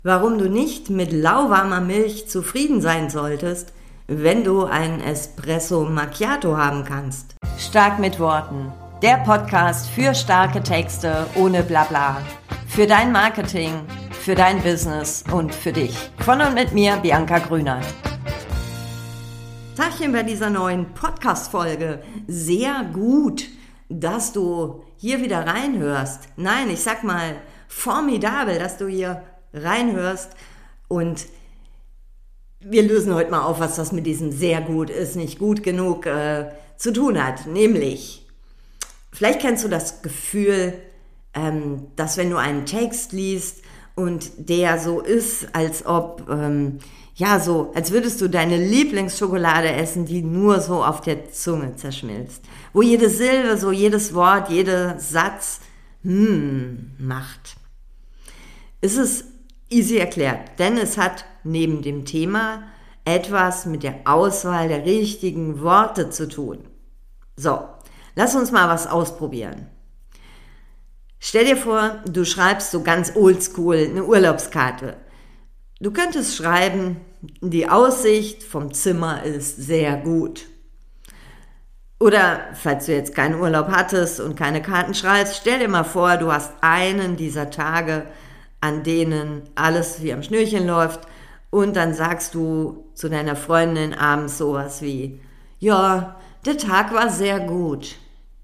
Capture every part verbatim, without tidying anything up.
Warum du nicht mit lauwarmer Milch zufrieden sein solltest, wenn du einen Espresso Macchiato haben kannst. Stark mit Worten. Der Podcast für starke Texte ohne Blabla. Für dein Marketing, für dein Business und für dich. Von und mit mir, Bianca Grünert. Tagchen bei dieser neuen Podcast-Folge. Sehr gut, dass du hier wieder reinhörst. Nein, ich sag mal, formidabel, dass du hier reinhörst, und wir lösen heute mal auf, was das mit diesem sehr gut ist, nicht gut genug äh, zu tun hat. Nämlich, vielleicht kennst du das Gefühl, ähm, dass wenn du einen Text liest und der so ist, als ob, ähm, ja so, als würdest du deine Lieblingsschokolade essen, die nur so auf der Zunge zerschmilzt. Wo jede Silbe, so jedes Wort, jeder Satz, hm, macht. Es ist easy erklärt, denn es hat neben dem Thema etwas mit der Auswahl der richtigen Worte zu tun. So, lass uns mal was ausprobieren. Stell dir vor, du schreibst so ganz oldschool eine Urlaubskarte. Du könntest schreiben, die Aussicht vom Zimmer ist sehr gut. Oder, falls du jetzt keinen Urlaub hattest und keine Karten schreibst, stell dir mal vor, du hast einen dieser Tage, an denen alles wie am Schnürchen läuft, und dann sagst du zu deiner Freundin abends sowas wie, ja, der Tag war sehr gut.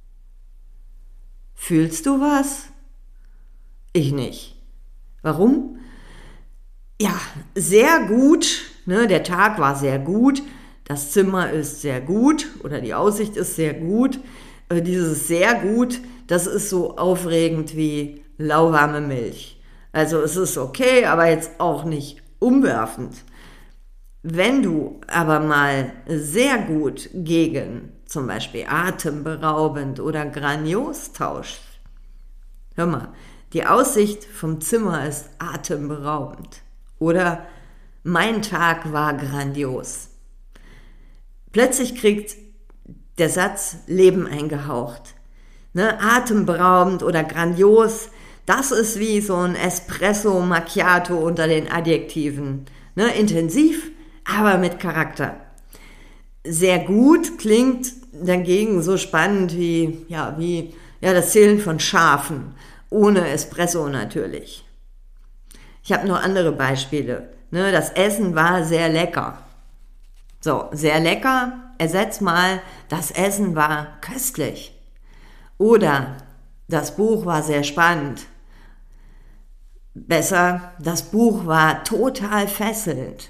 Fühlst du was? Ich nicht. Warum? Ja, sehr gut, ne, der Tag war sehr gut, das Zimmer ist sehr gut oder die Aussicht ist sehr gut. Äh, dieses sehr gut, das ist so aufregend wie lauwarme Milch. Also es ist okay, aber jetzt auch nicht umwerfend. Wenn du aber mal sehr gut gegen zum Beispiel atemberaubend oder grandios tauschst, hör mal, die Aussicht vom Zimmer ist atemberaubend oder mein Tag war grandios. Plötzlich kriegt der Satz Leben eingehaucht. Ne? Atemberaubend oder grandios, das ist wie so ein Espresso Macchiato unter den Adjektiven. Ne? Intensiv, aber mit Charakter. Sehr gut klingt dagegen so spannend wie, ja, wie ja, das Zählen von Schafen. Ohne Espresso natürlich. Ich habe noch andere Beispiele. Ne? Das Essen war sehr lecker. So, sehr lecker, ersetz mal, das Essen war köstlich. Oder das Buch war sehr spannend. Besser, das Buch war total fesselnd.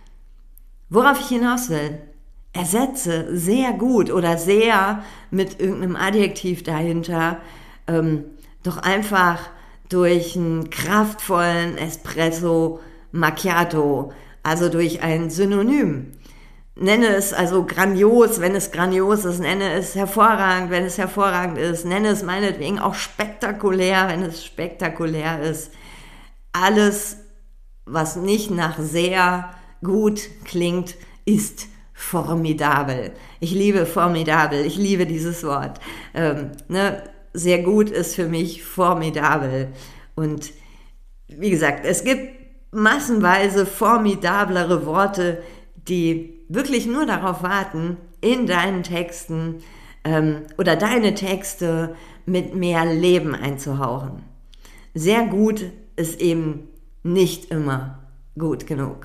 Worauf ich hinaus will, ersetze sehr gut oder sehr mit irgendeinem Adjektiv dahinter, ähm, doch einfach durch einen kraftvollen Espresso Macchiato, also durch ein Synonym. Nenne es also grandios, wenn es grandios ist, nenne es hervorragend, wenn es hervorragend ist, nenne es meinetwegen auch spektakulär, wenn es spektakulär ist. Alles, was nicht nach sehr gut klingt, ist formidabel. Ich liebe formidabel, ich liebe dieses Wort. Ähm, ne? Sehr gut ist für mich formidabel. Und wie gesagt, es gibt massenweise formidablere Worte, die wirklich nur darauf warten, in deinen Texten ähm, oder deine Texte mit mehr Leben einzuhauchen. Sehr gut ist eben nicht immer gut genug.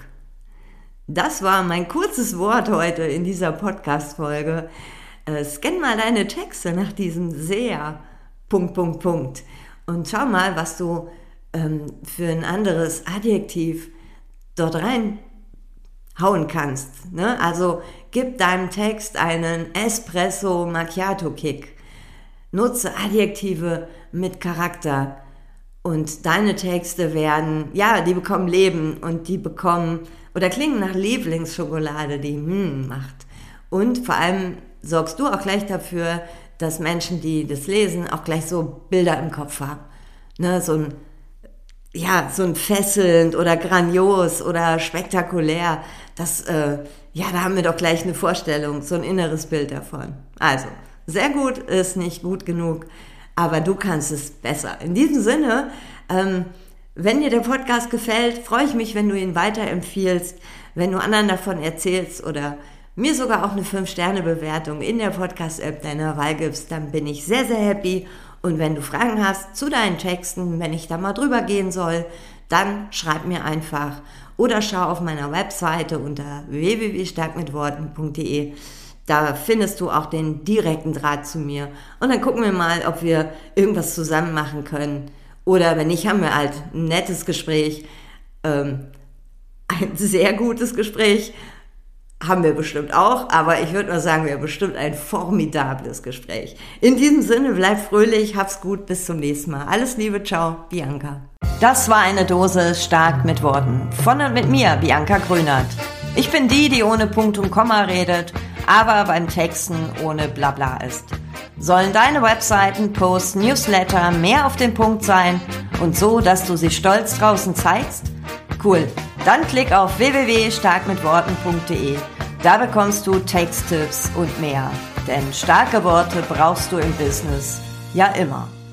Das war mein kurzes Wort heute in dieser Podcast-Folge. Äh, scann mal deine Texte nach diesem sehr Punkt, Punkt, Punkt und schau mal, was du ähm, für ein anderes Adjektiv dort reinhauen kannst. Ne? Also gib deinem Text einen Espresso Macchiato Kick. Nutze Adjektive mit Charakter. Und deine Texte werden, ja, die bekommen Leben und die bekommen oder klingen nach Lieblingsschokolade, die hm macht. Und vor allem sorgst du auch gleich dafür, dass Menschen, die das lesen, auch gleich so Bilder im Kopf haben. Ne, so ein, ja, so ein fesselnd oder grandios oder spektakulär. Das, äh, ja, da haben wir doch gleich eine Vorstellung, so ein inneres Bild davon. Also, sehr gut ist nicht gut genug, aber du kannst es besser. In diesem Sinne, ähm, Wenn dir der Podcast gefällt, freue ich mich, wenn du ihn weiterempfiehlst, wenn du anderen davon erzählst oder mir sogar auch eine fünf Sterne Bewertung in der Podcast-App deiner Wahl gibst, dann bin ich sehr, sehr happy. Und wenn du Fragen hast zu deinen Texten, wenn ich da mal drüber gehen soll, dann schreib mir einfach oder schau auf meiner Webseite unter w w w punkt stark mit worten punkt d e. Da findest du auch den direkten Draht zu mir. Und dann gucken wir mal, ob wir irgendwas zusammen machen können. Oder wenn nicht, haben wir halt ein nettes Gespräch, ähm, ein sehr gutes Gespräch, haben wir bestimmt auch, aber ich würde mal sagen, wir haben bestimmt ein formidables Gespräch. In diesem Sinne, bleib fröhlich, hab's gut, bis zum nächsten Mal. Alles Liebe, ciao, Bianca. Das war eine Dose stark mit Worten. Von und mit mir, Bianca Grünert. Ich bin die, die ohne Punkt und Komma redet, aber beim Texten ohne Blabla ist. Sollen deine Webseiten, Posts, Newsletter mehr auf den Punkt sein und so, dass du sie stolz draußen zeigst? Cool, dann klick auf w w w punkt stark mit worten punkt d e. Da bekommst du Texttipps und mehr. Denn starke Worte brauchst du im Business ja immer.